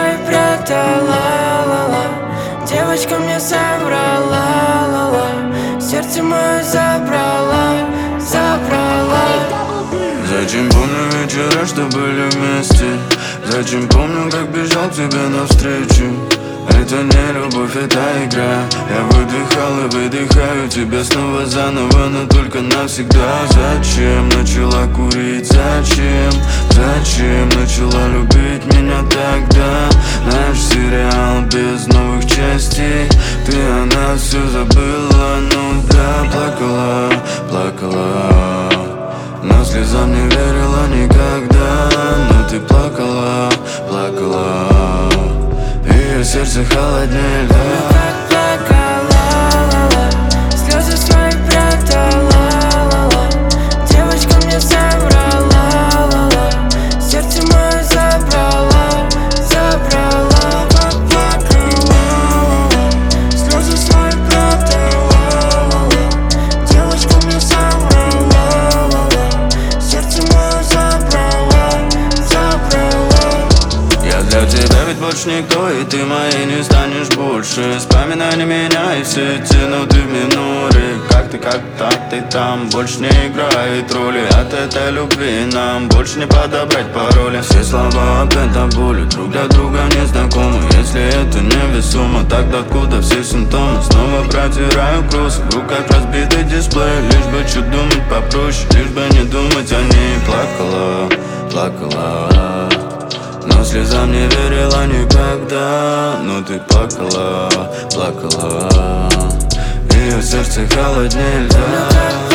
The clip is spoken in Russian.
свои прятала, ла-ла. Девочка мне соврала, ла-ла. Сердце мое забрала, забрала. Зачем помню вечера, что были вместе? Зачем помню, как бежал к тебе навстречу? Это не любовь, это игра. Я выдыхал и выдыхаю тебя снова заново, но только навсегда. Зачем начала курить? Зачем? Зачем начала любить меня тогда? Наш сериал без новых частей. Ты о нас все забыла, ну да. Плакала, плакала, но слезам не верила никогда. Но ты плакала, плакала, ее сердце холоднее льда. Плакала, ла-ла. Слезы свои прятала, ла-ла. Девочка мне соврала, ла-ла. Сердце мое забрала, забрала. Плакала, ла-ла. Слезы свои прятала, ла-ла. Девочка мне соврала, ла-ла. Сердце мое забрала, забрала. Я для тебя ведь больше никто, и ты моей не станешь больше. Вспоминай на меня и все эти ноты в миноре. Как ты там, больше не играет роли. От этой любви нам больше не подобрать пароли. Все слова опять до боли, друг для друга не знакомы. Если это невесомо, тогда откуда все симптомы? Снова протираю кросс, в руках разбитый дисплей. Лишь бы чуть думать попроще, лишь бы не думать о ней. Плакала, плакала, но слезам не верила никогда. Но ты плакала, плакала, ее сердце холоднее льда.